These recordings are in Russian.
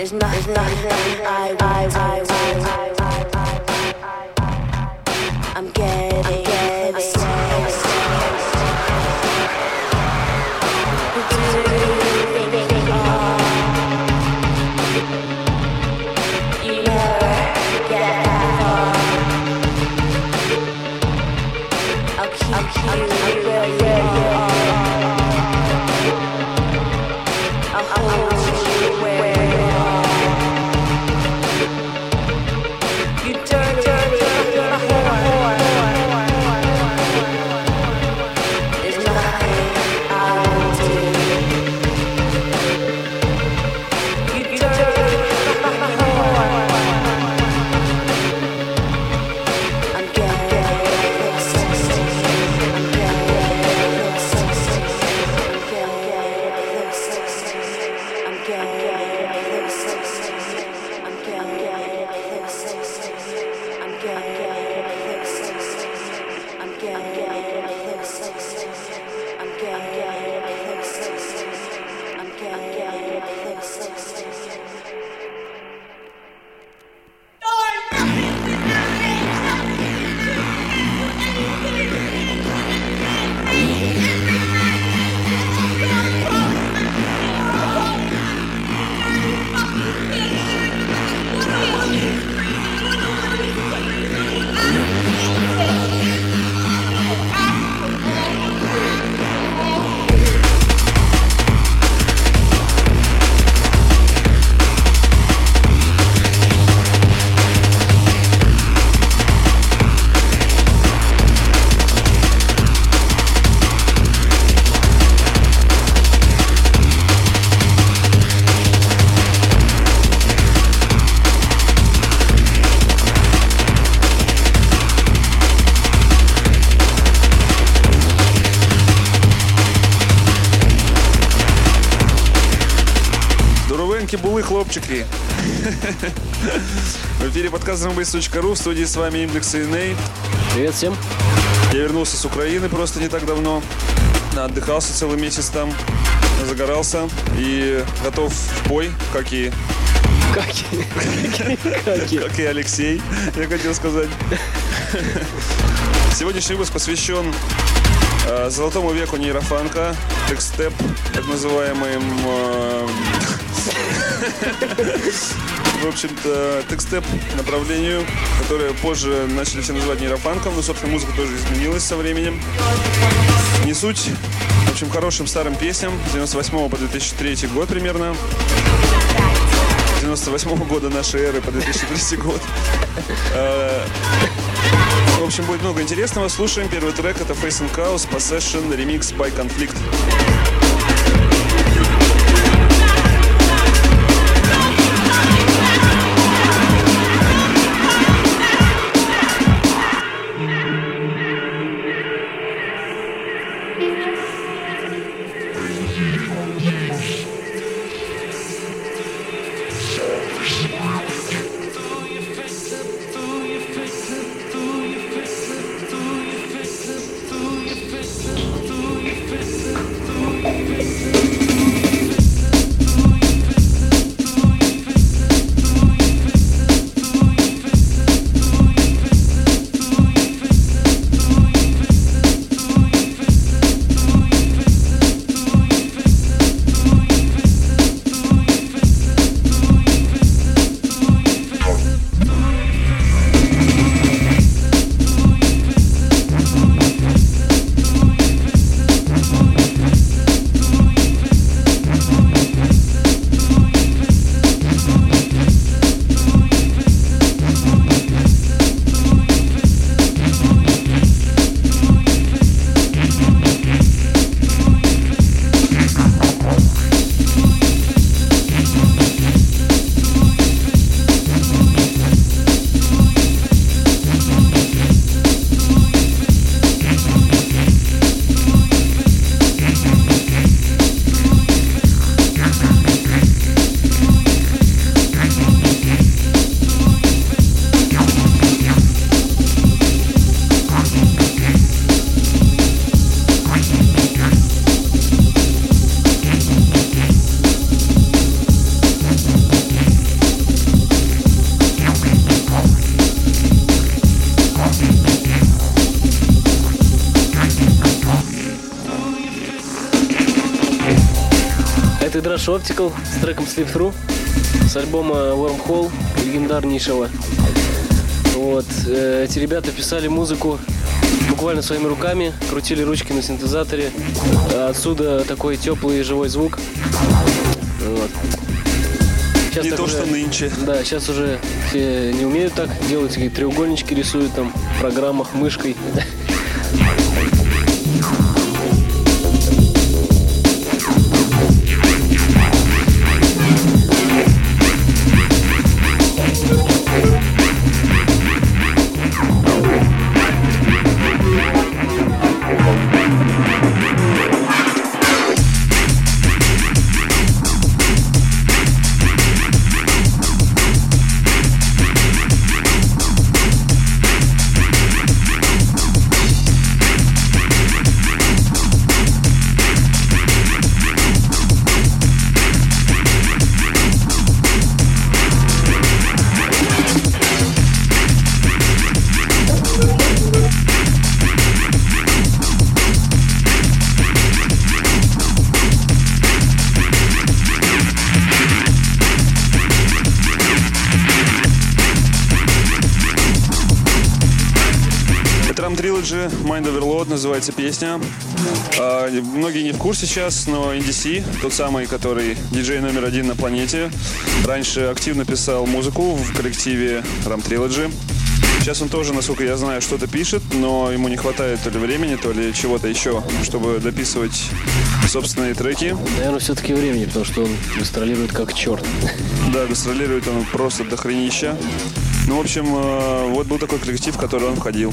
Булы, хлопчики. В эфире подкаст drumbass.ru, в студии с вами Индекс и Ней. Привет всем. Я вернулся с Украины просто не так давно. Отдыхался целый месяц там, загорался и готов в бой, как и Алексей, я хотел сказать. Сегодняшний выпуск посвящен золотому веку нейрофанка, текстеп, так называемым... В общем-то, текстеп направлению, которое позже начали все называть нейрофанком, но, собственно, музыка тоже изменилась со временем. Не суть, в общем, хорошим старым песням с 98 по 2003 год примерно. С 98 года нашей эры по 2003 год. В общем, будет много интересного. Слушаем. Первый трек — это Face and Chaos Possession Remix by Conflict. Это Drush Optical с треком Sleep Through с альбома Wormhole, легендарнейшего. Вот. Эти ребята писали музыку буквально своими руками, крутили ручки на синтезаторе. Отсюда такой теплый и живой звук. Вот. Сейчас не то, уже, что нынче. Да, сейчас уже все не умеют так делать, какие-то треугольнички рисуют там в программах мышкой. Trilogy, Mind Overload называется песня. Многие не в курсе сейчас, но NDC, тот самый, который диджей номер 1 на планете, раньше активно писал музыку в коллективе Ram Trilogy. Сейчас он тоже, насколько я знаю, что-то пишет, но ему не хватает то ли времени, то ли чего-то еще, чтобы дописывать собственные треки. Наверное, все-таки времени, потому что он гастролирует как черт. Да, гастролирует он просто до хренища. Ну, в общем, вот был такой коллектив, в который он входил.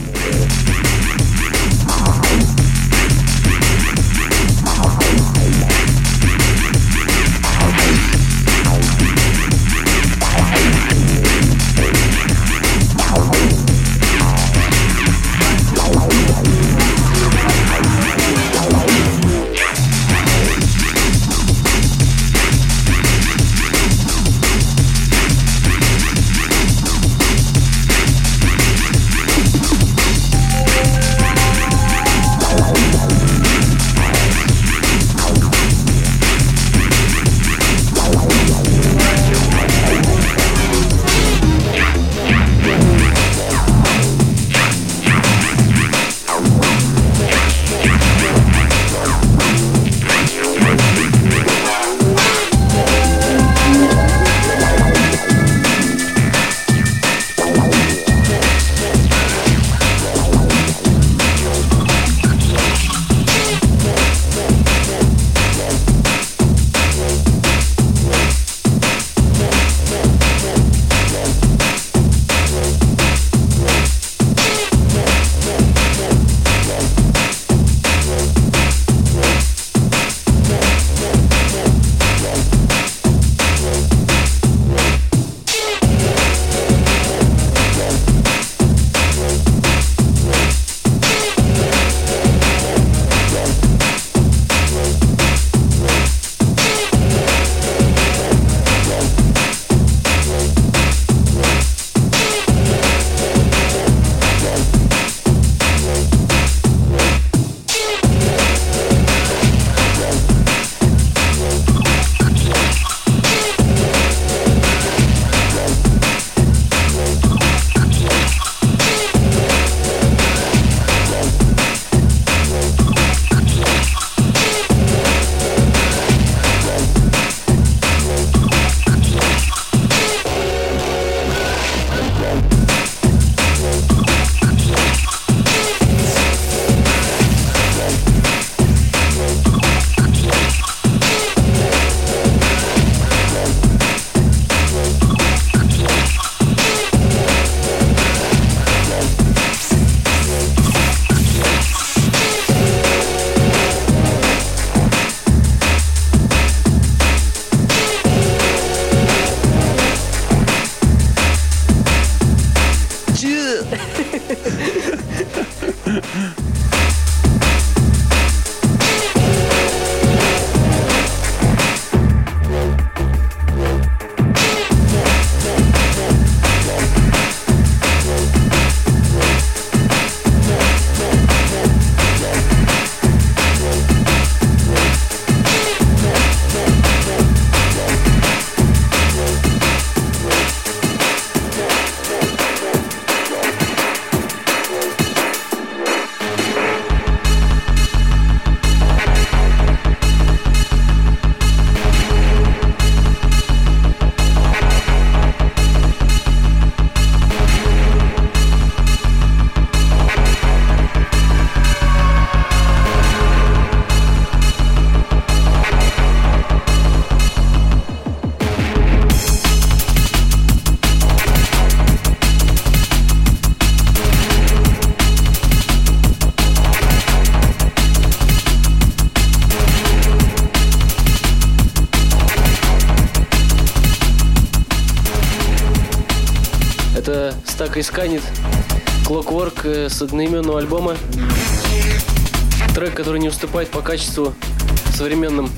Это Stack Riskanit, Clockwork с одноименного альбома. Трек, который не уступает по качеству современным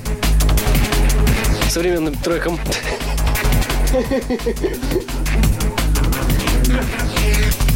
трекам.